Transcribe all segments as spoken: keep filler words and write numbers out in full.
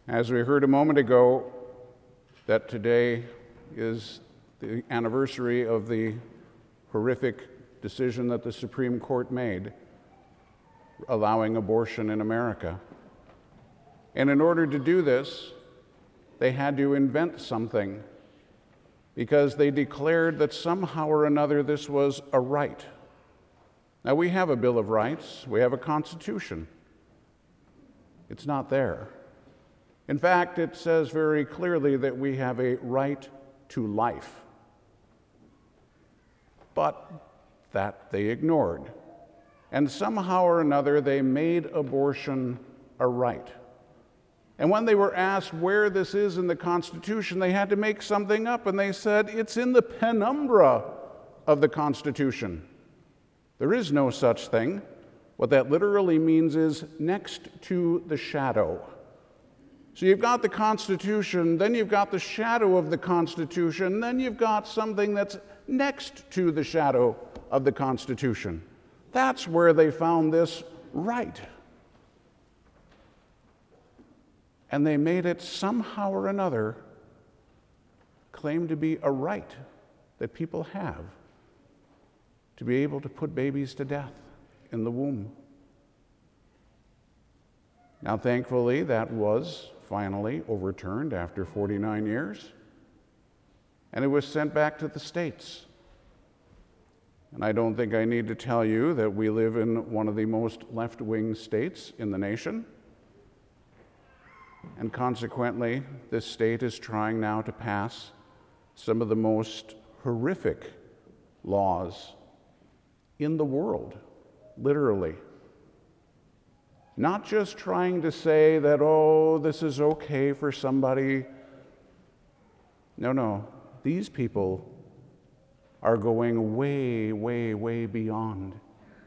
As we heard a moment ago, that today is the anniversary of the horrific decision that the Supreme Court made allowing abortion in America. And in order to do this, they had to invent something because they declared that somehow or another this was a right. Now, we have a Bill of Rights, we have a Constitution. It's not there. In fact, it says very clearly that we have a right to life. But that they ignored. And somehow or another, they made abortion a right. And when they were asked where this is in the Constitution, they had to make something up, and they said, it's in the penumbra of the Constitution. There is no such thing. What that literally means is next to the shadow. So you've got the Constitution, then you've got the shadow of the Constitution, then you've got something that's next to the shadow of the Constitution. That's where they found this right. And they made it somehow or another claim to be a right that people have to be able to put babies to death in the womb. Now, thankfully, that was finally overturned after forty-nine years, and it was sent back to the states. And I don't think I need to tell you that we live in one of the most left-wing states in the nation, and consequently, this state is trying now to pass some of the most horrific laws in the world, literally. Not just trying to say that, oh, this is okay for somebody. No, no. These people are going way, way, way beyond.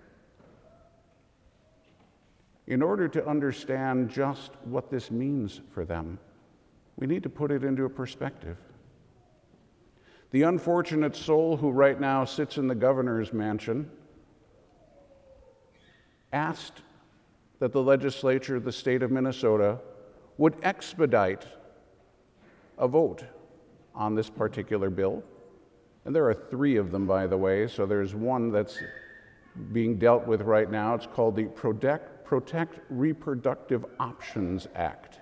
In order to understand just what this means for them, we need to put it into a perspective. The unfortunate soul who right now sits in the governor's mansion asked that the legislature of the state of Minnesota would expedite a vote on this particular bill. And there are three of them, by the way, so there's one that's being dealt with right now. It's called the Protect, Protect Reproductive Options Act.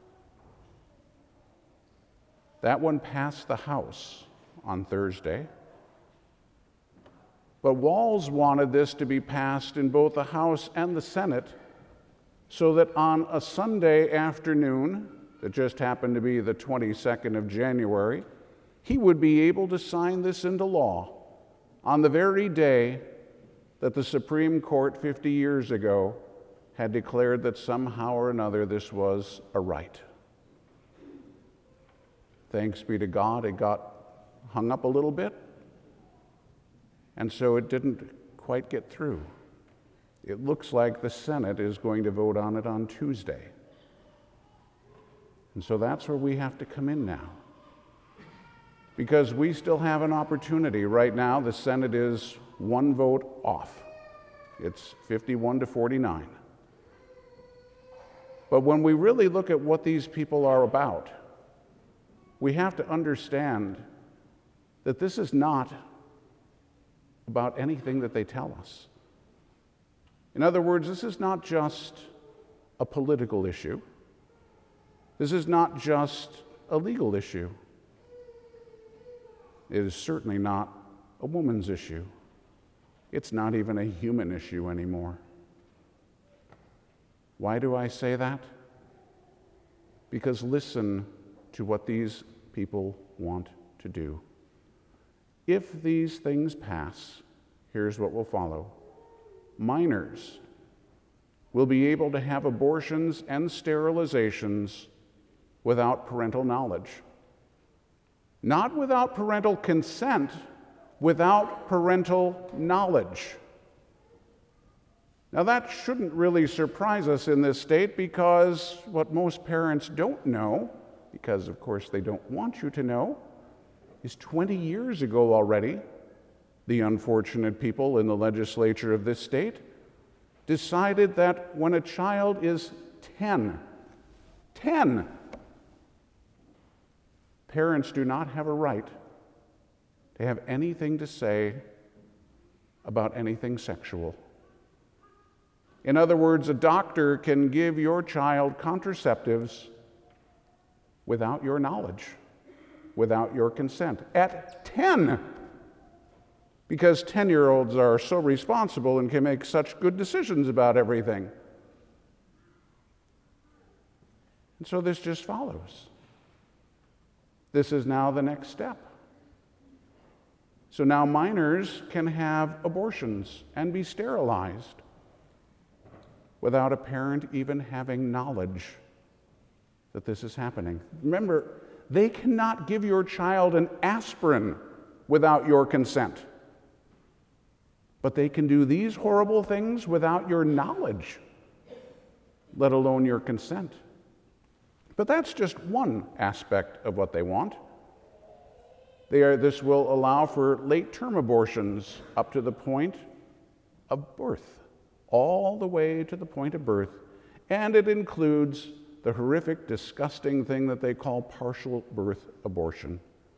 That one passed the House on Thursday. But Walz wanted this to be passed in both the House and the Senate so that on a Sunday afternoon, that just happened to be the twenty-second of January, he would be able to sign this into law on the very day that the Supreme Court fifty years ago had declared that somehow or another this was a right. Thanks be to God, it got hung up a little bit, and so it didn't quite get through. It looks like the Senate is going to vote on it on Tuesday. And so that's where we have to come in now. Because we still have an opportunity. Right now, the Senate is one vote off. It's fifty-one to forty-nine. But when we really look at what these people are about, we have to understand that this is not about anything that they tell us. In other words, this is not just a political issue. This is not just a legal issue. It is certainly not a woman's issue. It's not even a human issue anymore. Why do I say that? Because listen to what these people want to do. If these things pass, here's what will follow. Minors will be able to have abortions and sterilizations without parental knowledge. Not without parental consent, without parental knowledge. Now, that shouldn't really surprise us in this state, because what most parents don't know, because of course they don't want you to know, is twenty years ago already, the unfortunate people in the legislature of this state decided that when a child is ten, ten, Parents do not have a right to have anything to say about anything sexual. In other words, a doctor can give your child contraceptives without your knowledge, without your consent, at ten, because ten-year-olds are so responsible and can make such good decisions about everything. And so this just follows. This is now the next step. So now minors can have abortions and be sterilized without a parent even having knowledge that this is happening. Remember, they cannot give your child an aspirin without your consent. But they can do these horrible things without your knowledge, let alone your consent. But that's just one aspect of what they want. They are, this will allow for late-term abortions up to the point of birth, all the way to the point of birth, and it includes the horrific, disgusting thing that they call partial birth abortion.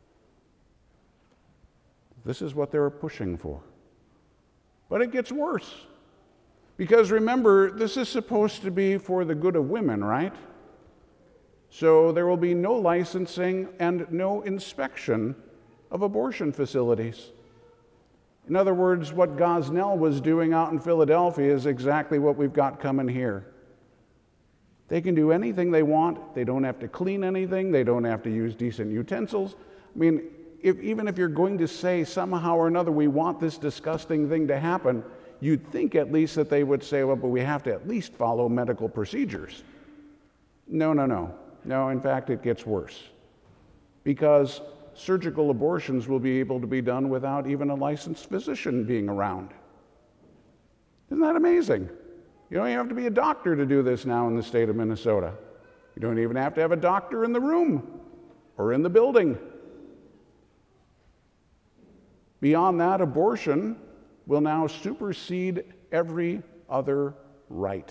This is what they're pushing for. But it gets worse. Because remember, this is supposed to be for the good of women, right? So there will be no licensing and no inspection of abortion facilities. In other words, what Gosnell was doing out in Philadelphia is exactly what we've got coming here. They can do anything they want. They don't have to clean anything. They don't have to use decent utensils. I mean, if, even if you're going to say somehow or another, we want this disgusting thing to happen, you'd think at least that they would say, well, but we have to at least follow medical procedures. No, no, no. No, in fact, it gets worse. Because surgical abortions will be able to be done without even a licensed physician being around. Isn't that amazing? You don't even have to be a doctor to do this now in the state of Minnesota. You don't even have to have a doctor in the room or in the building. Beyond that, abortion will now supersede every other right.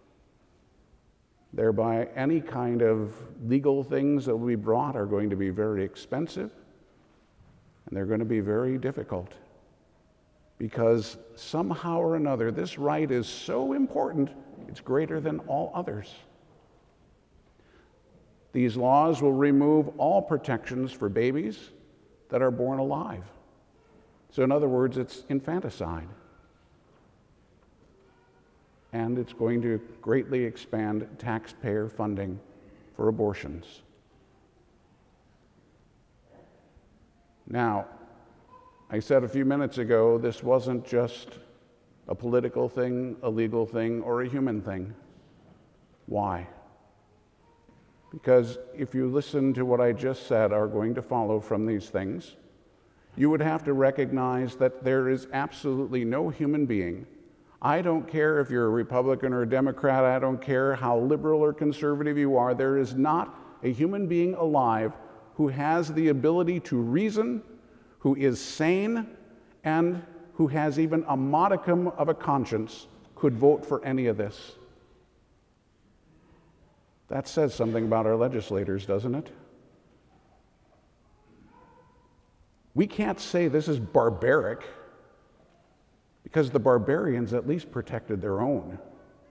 Thereby, any kind of legal things that will be brought are going to be very expensive, and they're going to be very difficult. Because somehow or another, this right is so important, it's greater than all others. These laws will remove all protections for babies that are born alive. So in other words, it's infanticide. And it's going to greatly expand taxpayer funding for abortions. Now, I said a few minutes ago, this wasn't just a political thing, a legal thing, or a human thing. Why? Because if you listen to what I just said are going to follow from these things, you would have to recognize that there is absolutely no human being. I don't care if you're a Republican or a Democrat, I don't care how liberal or conservative you are, there is not a human being alive who has the ability to reason, who is sane, and who has even a modicum of a conscience could vote for any of this. That says something about our legislators, doesn't it? We can't say this is barbaric, because the barbarians at least protected their own.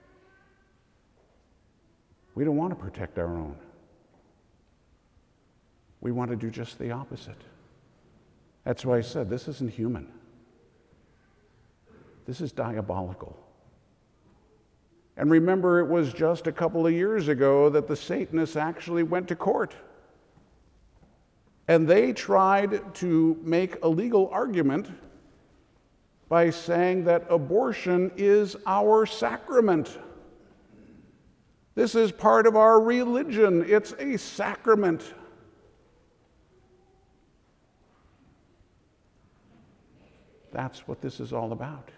We don't want to protect our own. We want to do just the opposite. That's why I said this isn't human. This is diabolical. And remember, it was just a couple of years ago that the Satanists actually went to court. And they tried to make a legal argument by saying that abortion is our sacrament. This is part of our religion. It's a sacrament. That's what this is all about.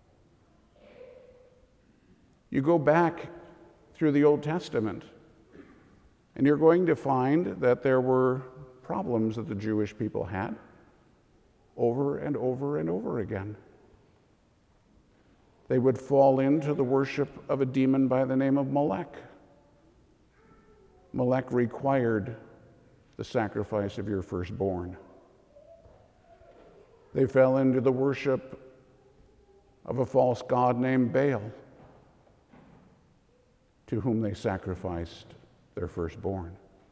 You go back through the Old Testament, and you're going to find that there were problems that the Jewish people had over and over and over again. They would fall into the worship of a demon by the name of Molech. Molech required the sacrifice of your firstborn. They fell into the worship of a false god named Baal, to whom they sacrificed their firstborn.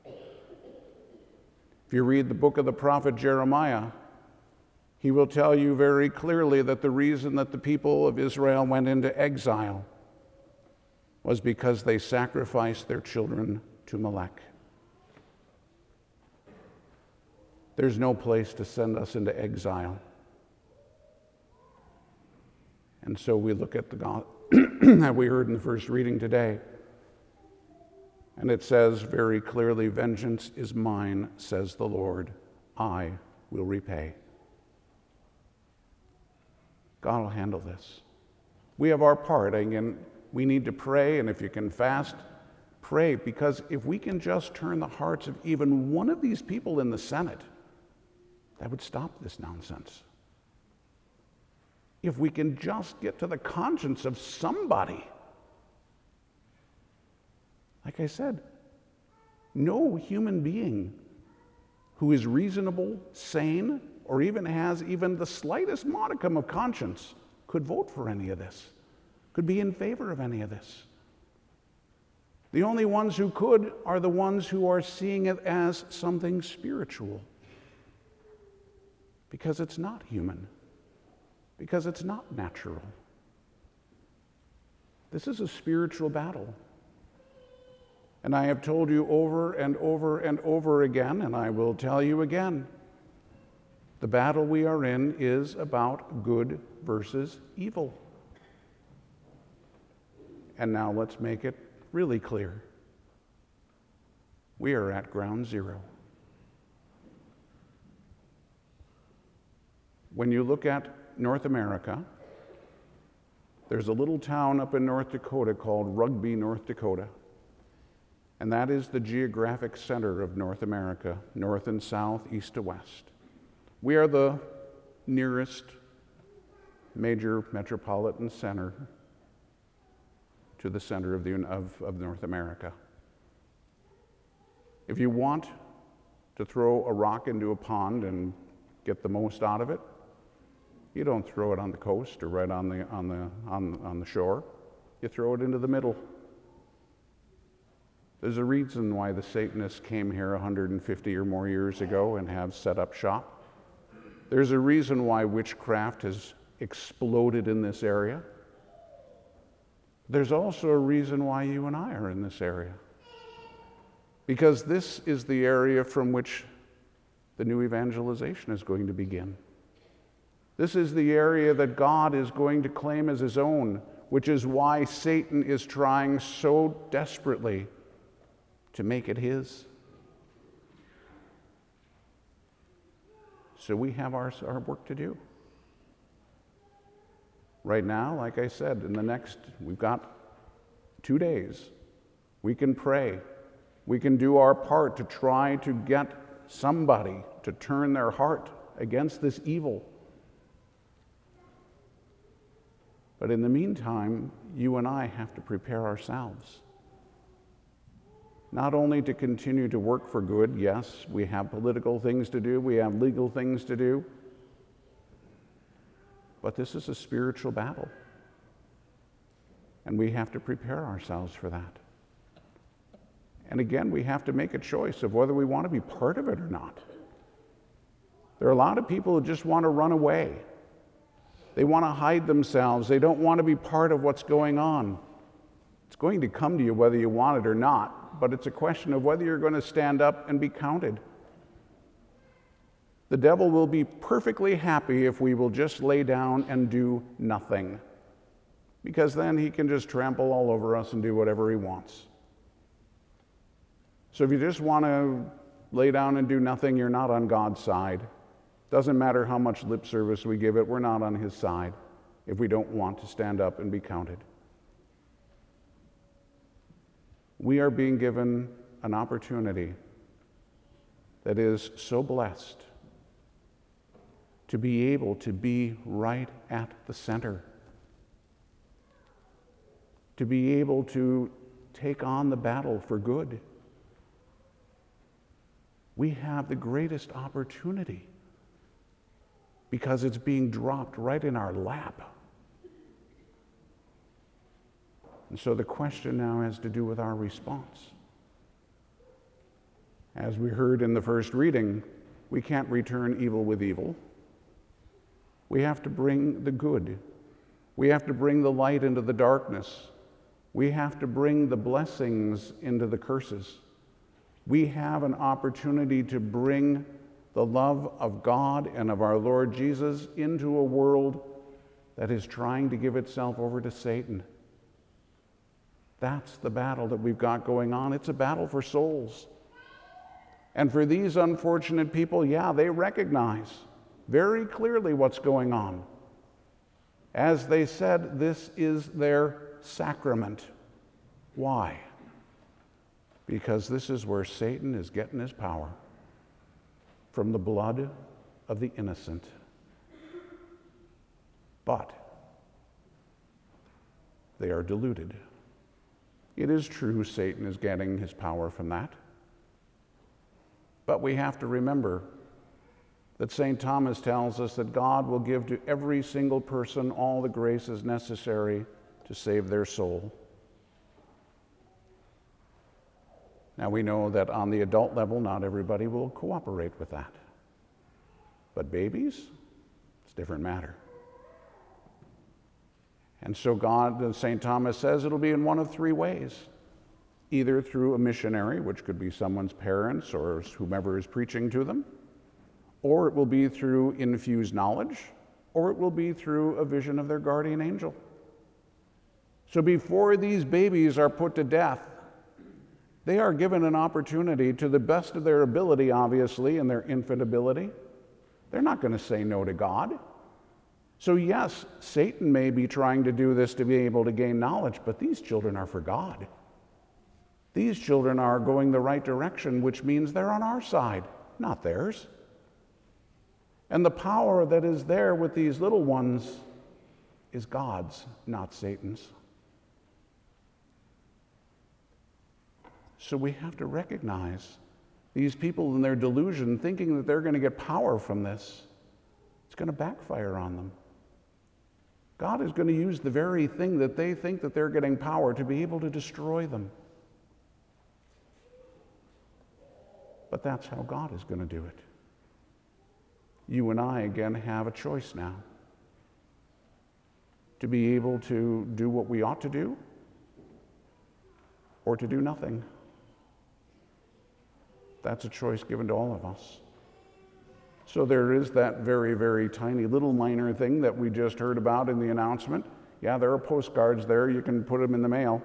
If you read the book of the prophet Jeremiah, he will tell you very clearly that the reason that the people of Israel went into exile was because they sacrificed their children to Molech. There's no place to send us into exile. And so we look at the God that we heard in the first reading today. And it says very clearly, "Vengeance is mine, says the Lord. I will repay." God will handle this. We have our part. Again, we need to pray, and if you can fast, pray, because if we can just turn the hearts of even one of these people in the Senate, that would stop this nonsense. If we can just get to the conscience of somebody. Like I said, no human being who is reasonable, sane, or even has even the slightest modicum of conscience could vote for any of this, could be in favor of any of this. The only ones who could are the ones who are seeing it as something spiritual, because it's not human, because it's not natural. This is a spiritual battle. And I have told you over and over and over again, and I will tell you again, the battle we are in is about good versus evil. And now let's make it really clear. We are at ground zero. When you look at North America, there's a little town up in North Dakota called Rugby, North Dakota. And that is the geographic center of North America, north and south, east to west. We are the nearest major metropolitan center to the center of, the, of, of North America. If you want to throw a rock into a pond and get the most out of it, you don't throw it on the coast or right on the, on the, on, on the shore. You throw it into the middle. There's a reason why the Satanists came here one hundred fifty or more years ago and have set up shop. There's a reason why witchcraft has exploded in this area. There's also a reason why you and I are in this area. Because this is the area from which the new evangelization is going to begin. This is the area that God is going to claim as his own, which is why Satan is trying so desperately to make it his. So we have our, our work to do. Right now, like I said, in the next, we've got two days. We can pray. We can do our part to try to get somebody to turn their heart against this evil. But in the meantime, you and I have to prepare ourselves. Not only to continue to work for good, yes, we have political things to do, we have legal things to do, but this is a spiritual battle. And we have to prepare ourselves for that. And again, we have to make a choice of whether we want to be part of it or not. There are a lot of people who just want to run away. They want to hide themselves. They don't want to be part of what's going on. It's going to come to you whether you want it or not, but it's a question of whether you're going to stand up and be counted. The devil will be perfectly happy if we will just lay down and do nothing, because then he can just trample all over us and do whatever he wants. So if you just want to lay down and do nothing, you're not on God's side. Doesn't matter how much lip service we give it, we're not on his side if we don't want to stand up and be counted. We are being given an opportunity that is so blessed to be able to be right at the center, to be able to take on the battle for good. we have the greatest opportunity because it's being dropped right in our lap. And so the question now has to do with our response. As we heard in the first reading, we can't return evil with evil. We have to bring the good. We have to bring the light into the darkness. We have to bring the blessings into the curses. We have an opportunity to bring the love of God and of our Lord Jesus into a world that is trying to give itself over to Satan. That's the battle that we've got going on. It's a battle for souls. And for these unfortunate people, yeah, they recognize very clearly what's going on. As they said, this is their sacrament. Why? Because this is where Satan is getting his power, from the blood of the innocent. But they are deluded. It is true Satan is getting his power from that. But we have to remember that Saint Thomas tells us that God will give to every single person all the graces necessary to save their soul. Now we know that on the adult level, not everybody will cooperate with that. But babies, it's a different matter. And so God, Saint Thomas says, it'll be in one of three ways. Either through a missionary, which could be someone's parents or whomever is preaching to them, or it will be through infused knowledge, or it will be through a vision of their guardian angel. So before these babies are put to death, they are given an opportunity to the best of their ability, obviously, and their infant ability. They're not going to say no to God. So yes, Satan may be trying to do this to be able to gain knowledge, but these children are for God. These children are going the right direction, which means they're on our side, not theirs. And the power that is there with these little ones is God's, not Satan's. So we have to recognize these people in their delusion, thinking that they're going to get power from this. It's going to backfire on them. God is going to use the very thing that they think that they're getting power to be able to destroy them. But that's how God is going to do it. You and I, again, have a choice now to be able to do what we ought to do or to do nothing. That's a choice given to all of us. So there is that very, very tiny little minor thing that we just heard about in the announcement. Yeah, there are postcards there. You can put them in the mail.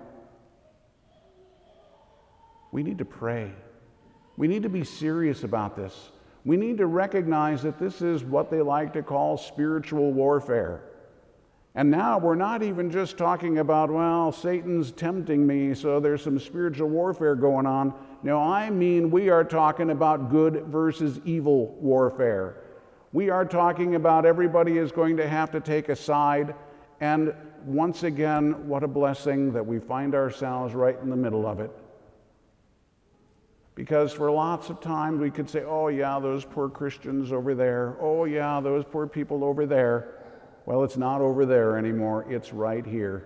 We need to pray. We need to be serious about this. We need to recognize that this is what they like to call spiritual warfare. And now we're not even just talking about, well, Satan's tempting me, so there's some spiritual warfare going on. No, I mean we are talking about good versus evil warfare. We are talking about everybody is going to have to take a side. And once again, what a blessing that we find ourselves right in the middle of it. Because for lots of time we could say, oh yeah, those poor Christians over there. Oh yeah, those poor people over there. Well, it's not over there anymore. It's right here.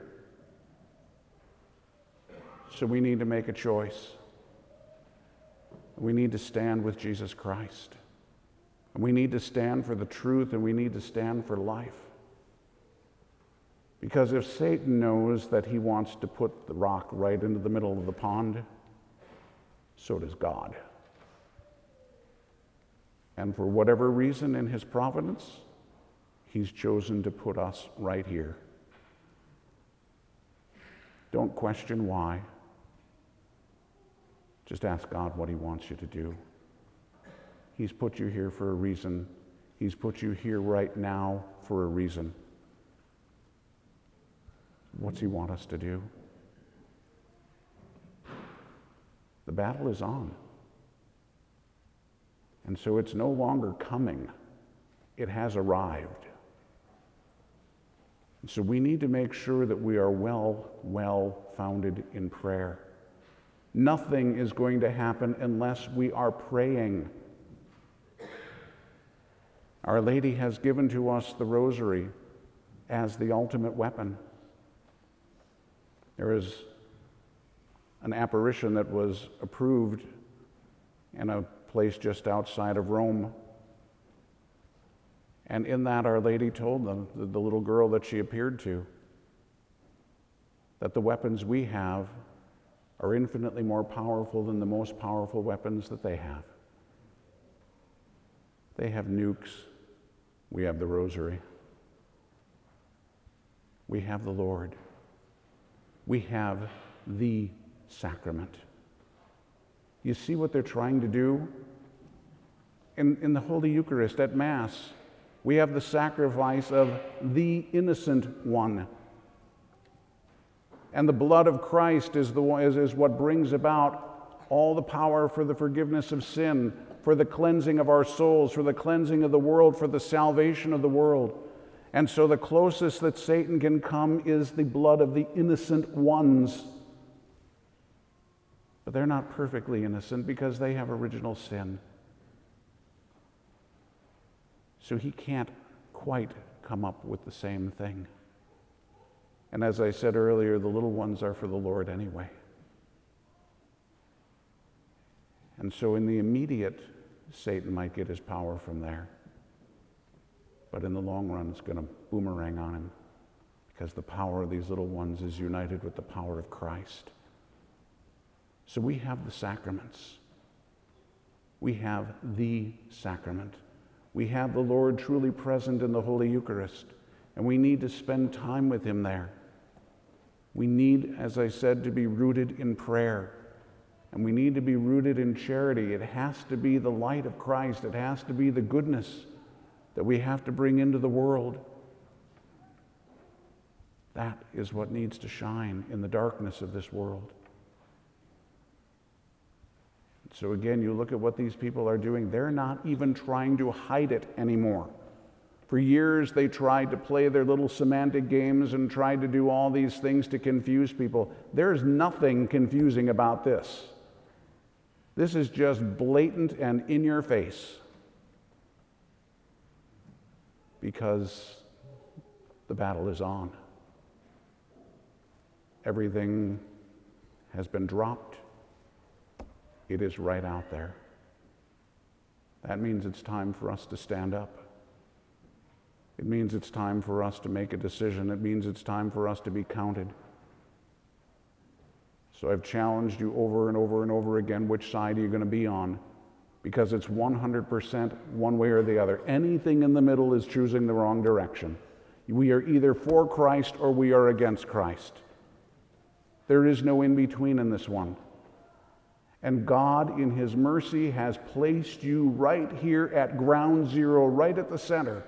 So we need to make a choice. We need to stand with Jesus Christ. And we need to stand for the truth, and we need to stand for life. Because if Satan knows that he wants to put the rock right into the middle of the pond, so does God. And for whatever reason in his providence, he's chosen to put us right here. Don't question why. Just ask God what he wants you to do. He's put you here for a reason. He's put you here right now for a reason. What's he want us to do? The battle is on. And so it's no longer coming. It has arrived. And so we need to make sure that we are well, well founded in prayer. Nothing is going to happen unless we are praying. Our Lady has given to us the rosary as the ultimate weapon. There is an apparition that was approved in a place just outside of Rome. And in that, Our Lady told them, the, the little girl that she appeared to, that the weapons we have are infinitely more powerful than the most powerful weapons that they have. They have nukes. We have the rosary. We have the Lord. We have the sacrament. You see what they're trying to do? In, in the Holy Eucharist at Mass, we have the sacrifice of the innocent one. And the blood of Christ is, the, is, is what brings about all the power for the forgiveness of sin, for the cleansing of our souls, for the cleansing of the world, for the salvation of the world. And so the closest that Satan can come is the blood of the innocent ones. But they're not perfectly innocent because they have original sin. So he can't quite come up with the same thing. And as I said earlier, the little ones are for the Lord anyway. And so in the immediate, Satan might get his power from there. But in the long run, it's going to boomerang on him, because the power of these little ones is united with the power of Christ. So we have the sacraments. We have the sacrament. We have the Lord truly present in the Holy Eucharist, and we need to spend time with him there. We need, as I said, to be rooted in prayer, and we need to be rooted in charity. It has to be the light of Christ. It has to be the goodness that we have to bring into the world. That is what needs to shine in the darkness of this world. So again, you look at what these people are doing. They're not even trying to hide it anymore. For years, they tried to play their little semantic games and tried to do all these things to confuse people. There's nothing confusing about this. This is just blatant and in your face, because the battle is on. Everything has been dropped. It is right out there. That means it's time for us to stand up. It means it's time for us to make a decision. It means it's time for us to be counted. So I've challenged you over and over and over again, which side are you going to be on? Because it's one hundred percent one way or the other. Anything in the middle is choosing the wrong direction. We are either for Christ or we are against Christ. There is no in-between in this one. And God, in his mercy, has placed you right here at ground zero, right at the center,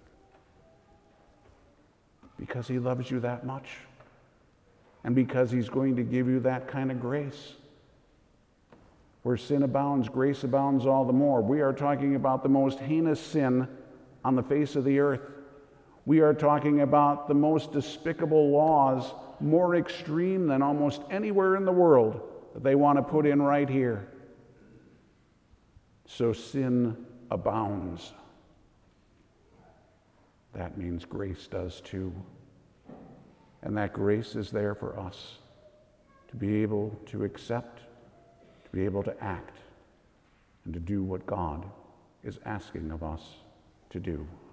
because he loves you that much, and because he's going to give you that kind of grace. Where sin abounds, grace abounds all the more. We are talking about the most heinous sin on the face of the earth. We are talking about the most despicable laws, more extreme than almost anywhere in the world, that they want to put in right here. So sin abounds. That means grace does too. And that grace is there for us to be able to accept, to be able to act, and to do what God is asking of us to do.